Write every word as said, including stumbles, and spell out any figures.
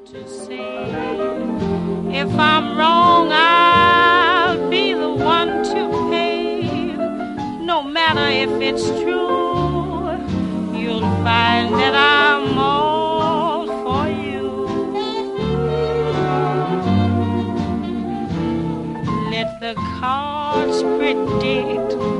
to say. If I'm wrong, I'll be the one to pay. No matter if it's true, you'll find that I'm all for you. Let the cards predict